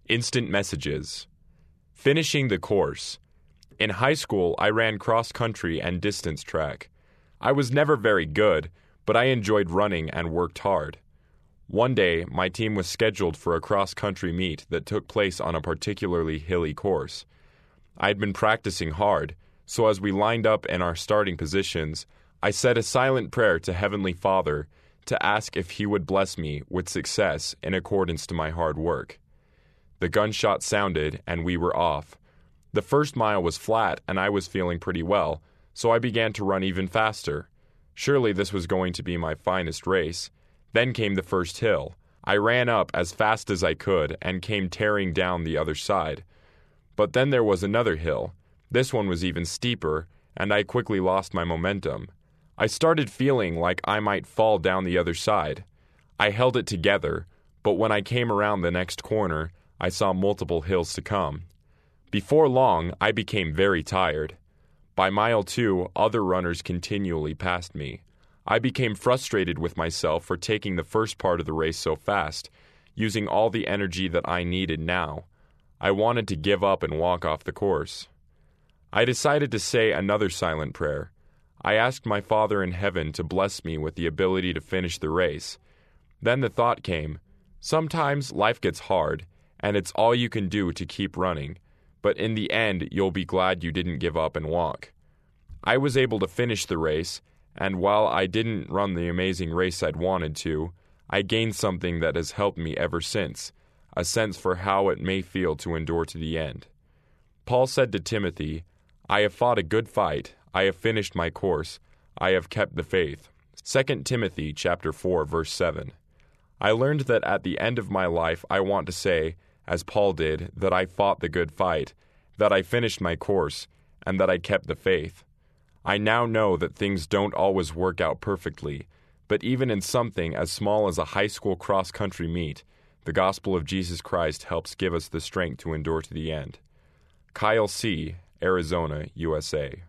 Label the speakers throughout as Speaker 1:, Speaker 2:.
Speaker 1: Instant messages. Finishing the course. In high school, I ran cross-country and distance track. I was never very good, but I enjoyed running and worked hard. One day, my team was scheduled for a cross-country meet that took place on a particularly hilly course. I had been practicing hard, so as we lined up in our starting positions, I said a silent prayer to Heavenly Father to ask if He would bless me with success in accordance to my hard work. The gunshot sounded, and we were off. The first mile was flat, and I was feeling pretty well, so I began to run even faster. Surely this was going to be my finest race. Then came the first hill. I ran up as fast as I could and came tearing down the other side. But then there was another hill. This one was even steeper, and I quickly lost my momentum. I started feeling like I might fall down the other side. I held it together, but when I came around the next corner, I saw multiple hills to come. Before long, I became very tired. By mile 2, other runners continually passed me. I became frustrated with myself for taking the first part of the race so fast, using all the energy that I needed now. I wanted to give up and walk off the course. I decided to say another silent prayer. I asked my Father in heaven to bless me with the ability to finish the race. Then the thought came, sometimes life gets hard, and it's all you can do to keep running, but in the end you'll be glad you didn't give up and walk. I was able to finish the race, and while I didn't run the amazing race I'd wanted to, I gained something that has helped me ever since, a sense for how it may feel to endure to the end. Paul said to Timothy, I have fought a good fight, I have finished my course, I have kept the faith. 2 Timothy chapter 4, verse 7. I learned that at the end of my life I want to say, as Paul did, that I fought the good fight, that I finished my course, and that I kept the faith. I now know that things don't always work out perfectly, but even in something as small as a high school cross-country meet, the gospel of Jesus Christ helps give us the strength to endure to the end. Kyle C., Arizona, USA.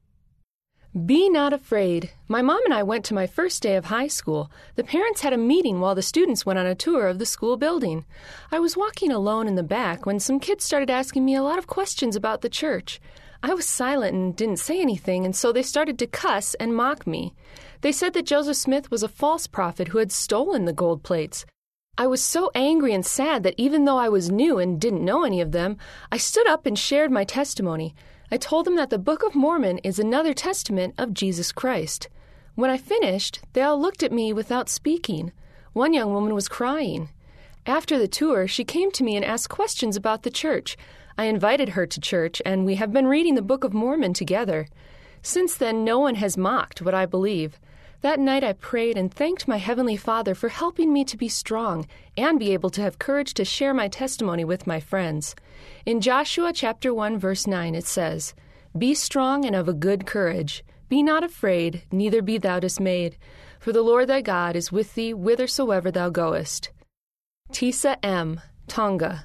Speaker 2: Be not afraid. My mom and I went to my first day of high school. The parents had a meeting while the students went on a tour of the school building. I was walking alone in the back when some kids started asking me a lot of questions about the church. I was silent and didn't say anything, and so they started to cuss and mock me. They said that Joseph Smith was a false prophet who had stolen the gold plates. I was so angry and sad that even though I was new and didn't know any of them, I stood up and shared my testimony. I told them that the Book of Mormon is another testament of Jesus Christ. When I finished, they all looked at me without speaking. One young woman was crying. After the tour, she came to me and asked questions about the church. I invited her to church, and we have been reading the Book of Mormon together. Since then, no one has mocked what I believe. That night I prayed and thanked my Heavenly Father for helping me to be strong and be able to have courage to share my testimony with my friends. In Joshua chapter 1, verse 9, it says, Be strong and of a good courage. Be not afraid, neither be thou dismayed. For the Lord thy God is with thee whithersoever thou goest. Tisa M., Tonga.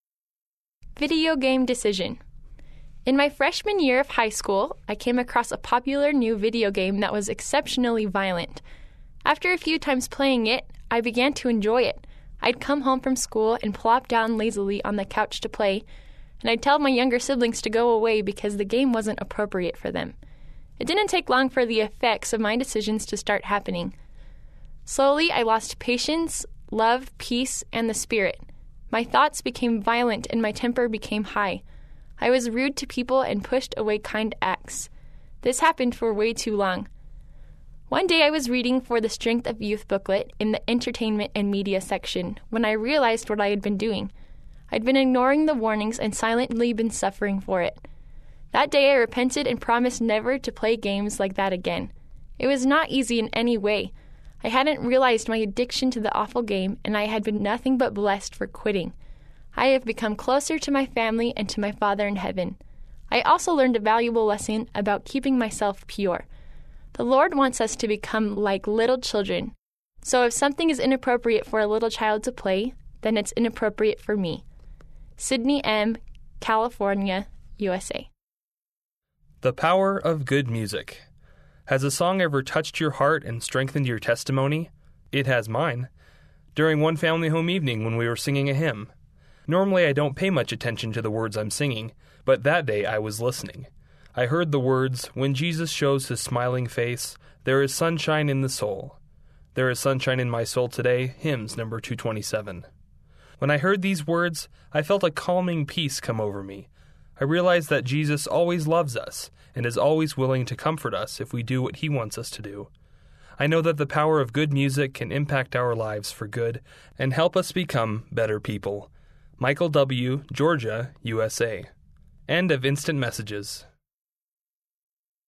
Speaker 3: Video game decision. In my freshman year of high school, I came across a popular new video game that was exceptionally violent. After a few times playing it, I began to enjoy it. I'd come home from school and plop down lazily on the couch to play, and I'd tell my younger siblings to go away because the game wasn't appropriate for them. It didn't take long for the effects of my decisions to start happening. Slowly, I lost patience, love, peace, and the spirit. My thoughts became violent and my temper became high. I was rude to people and pushed away kind acts. This happened for way too long. One day I was reading for the Strength of Youth booklet in the Entertainment and Media section when I realized what I had been doing. I'd been ignoring the warnings and silently been suffering for it. That day I repented and promised never to play games like that again. It was not easy in any way. I hadn't realized my addiction to the awful game, and I had been nothing but blessed for quitting. I have become closer to my family and to my Father in heaven. I also learned a valuable lesson about keeping myself pure. The Lord wants us to become like little children. So if something is inappropriate for a little child to play, then it's inappropriate for me. Sydney M., California, USA.
Speaker 4: The power of good music. Has a song ever touched your heart and strengthened your testimony? It has mine. During one family home evening when we were singing a hymn. Normally I don't pay much attention to the words I'm singing, but that day I was listening. I heard the words, "When Jesus shows his smiling face, there is sunshine in the soul." There is sunshine in my soul today, hymns number 227. When I heard these words, I felt a calming peace come over me. I realized that Jesus always loves us and is always willing to comfort us if we do what he wants us to do. I know that the power of good music can impact our lives for good and help us become better people. Michael W., Georgia, USA. End of Instant Messages.